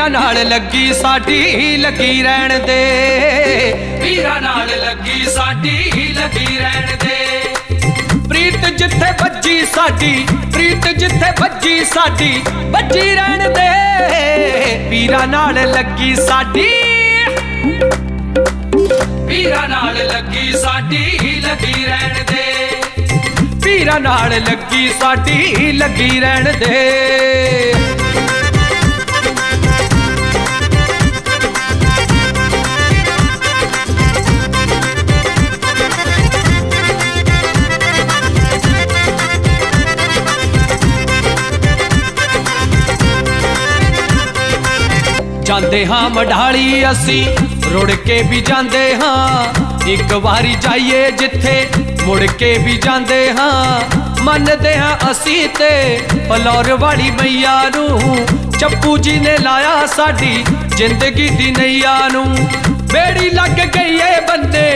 पीरा नाल लगी साडी लगी रहन दे, पीरा नाल लगी साडी लगी रहन दे। प्रीत जिथे बजी साडी, प्रीत जिथे बजी साडी बजी रहन दे, पीरा नाल लगी साडी, पीरा नाल लगी साडी लगी रहन दे, पीरा नाल लगी साडी लगी रहन दे। जांदे हाँ मढ़ाली असी रुड़ के भी जांदे हाँ, एक बारी जाइए जिथे मुड़ के भी जांदे हाँ। मनदे हाँ असी ते फलौर वाली मैया नू, चप्पू जी ने लाया साडी जिंदगी दी नैया नू। बेड़ी लग गई है बन्ने,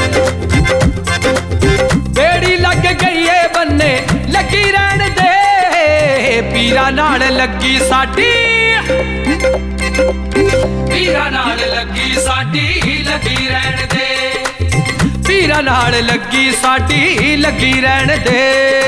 बेड़ी लग गई है बन्ने लगी रहन दे, पीरा नाल लगी साडी, पीरा नाल लगी साडी लगी रहन दे, पीरा नाल लगी साडी लगी रहन दे।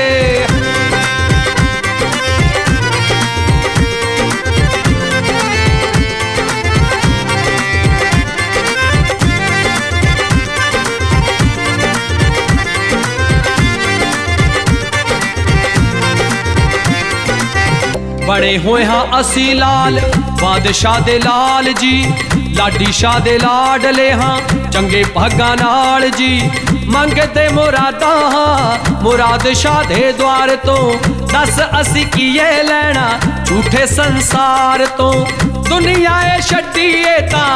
बड़े हुए हाँ असी लाल बादशाह दे लाल जी, लाडी शाह दे लाडले हाँ चंगे भागा नाल जी। मंगते मुरादा हाँ मुराद शाह दे द्वार तो, दस असी किए लेना झूठे संसार तो। दुनिया ए छड्डीए तां,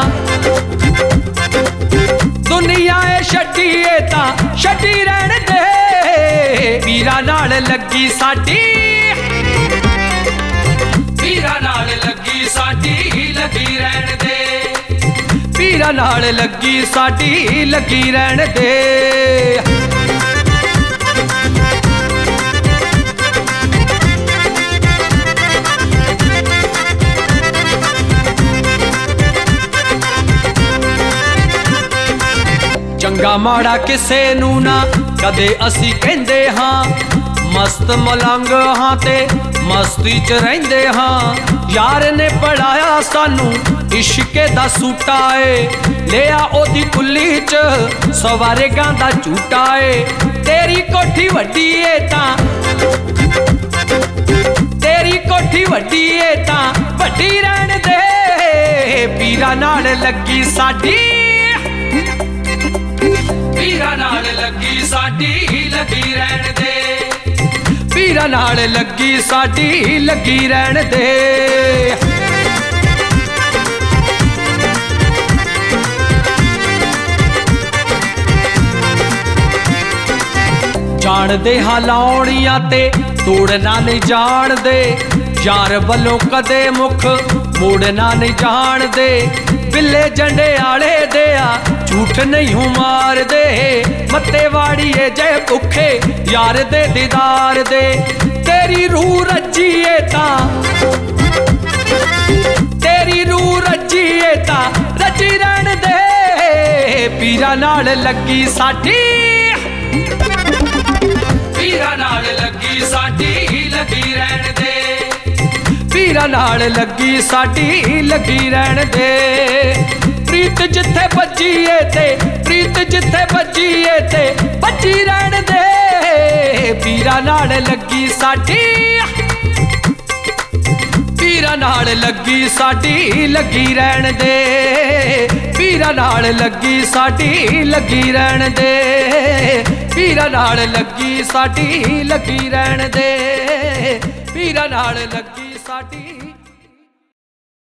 दुनिया ए छड्डीए तां छड्डी रहन दे, पीरा नाल लगी साडी, पीरा नाल लगी साडी लगी रहन दे, पीरा नाल लगी साडी लगी रहन दे। चंगा माड़ा किसे नू ना कदे असी कहंदे हाँ, मस्त मलंग हाँ ते मस्ती च रहिंदे हाँ। यार ने पढ़ाया सानू इश्के दा सूटा है, लिया ओदी कुल्ली च सवारे गांदा झूटा है। तेरी कोठी वड्डी है तां, तेरी कोठी वड्डी है तां वड्डी रहन दे, पीरा नाल लगी साडी, पीरा नाल लगी साडी लगी रहन दे, पीरा नाल लगी साडी लगी रहन दे। जान दे हाँ लाउणियां ते तोड़ना नहीं जान दे, यार वल्लों कदे मुख मोड़ना नहीं जान दे। बिल्ले झंडे आले दे आ झूठ नहीं हूँ मार दे, मत्ते वाड़िए जय भुखे यार दे दीदार दे। तेरी रूह रजीए तां, तेरी रूह रजीए तां रजी रहन दे, पीरा नाल लगी साडी, पीरा नाल लगी साडी लगी रहन दे, पीरा नाल लगी साडी लगी रहन दे। प्रीत जिथे बजीए ते, प्रीत जिथे बजीए ते बजी रहन दे, पीरा नाल लगी साडी, पीरा नाल लगी साडी लगी रहन दे, पीरा नाल लगी साडी लगी रहन दे, पीरा नाल लगी साडी लगी रहन दे, पीरा नाल लगी